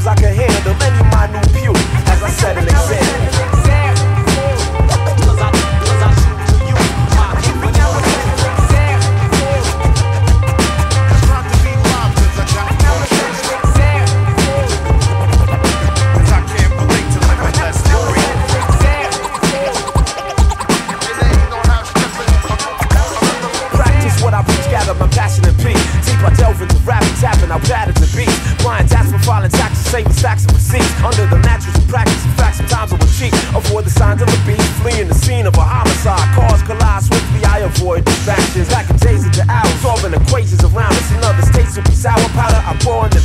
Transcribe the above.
I can handle any minute view as I set an example. Tapping out patterns and beats, flying taps for filing taxes, saving stacks of receipts. Under the mattress and practice, in fact, sometimes I would cheat. Avoid the signs of a beast, fleeing the scene of a homicide. Cars collide swiftly, I avoid distractions. Like a taser to hours, solving equations around us. In other states will be sour powder, I pour in the